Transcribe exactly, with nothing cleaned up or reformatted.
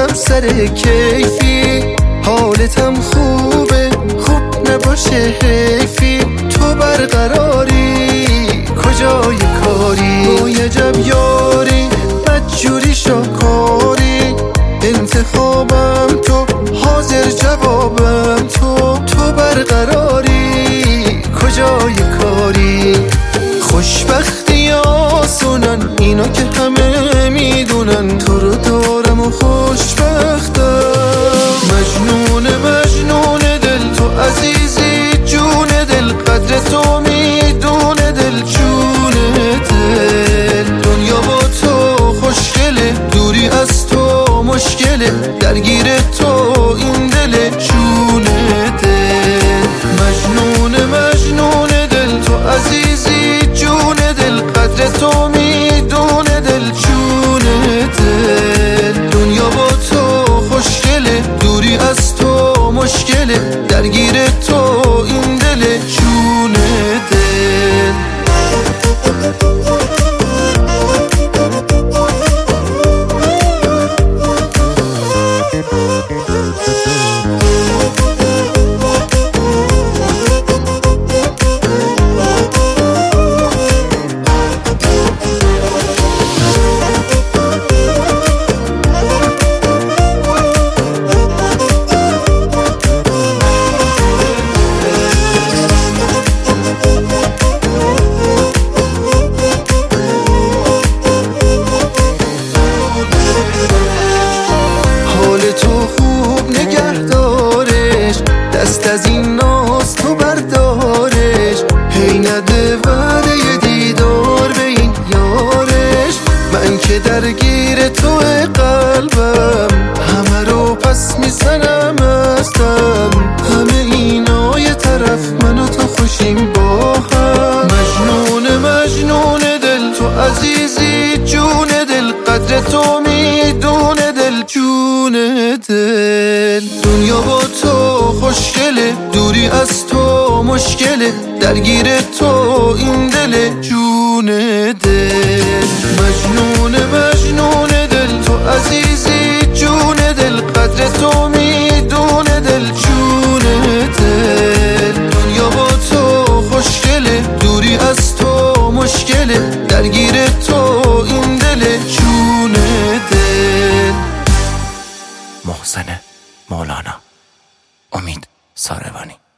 هم سر کیفی، حالتم خوبه خوب نباشه حیفی، تو برقراری کجای کاری، با عجب یاری بدجوری شاکاری، انتخابم تو حاضر جوابم تو، تو برقراری کجای کاری. خوشبختی آسونن اینا که همه میدونن، تو رو دارم و خوشبختم. مجنون مجنون دل تو عزیزی، جون دل قدر تو میدونه، دل جون دل. دنیا با تو خوشگله، دوری از تو مشکله، درگیر تو این دل جون دل. مجنون مجنون دل تو عزیزی، جون دل قدر تو میدونه، دل جون دل. دنیا با تو خوشگله، دوری از تو مشکله، درگیر تو این دل جون دل. دست از این ناز تو بردارش، هی نده وعده دیدار به این یارش. من که درگیر تو قلبم، همه رو پس میزنم ازدم، همه اینا یه طرف من و تو خوشیم با هم. مجنون مجنون دل تو عزیزی، جون دل قدر تو میدونه، دل جون دل. دنیا با تو خوشگله، دوری از تو مشکله، درگیر تو این دل جون دل. مجنون مجنون دل تو عزیزی، جون دل قدر تو میدونه، دل جون دل. دنیا با تو خوشگله، دوری از تو مشکله، درگیر تو این دل جون دل. محسن مولانا، امید ساروانی.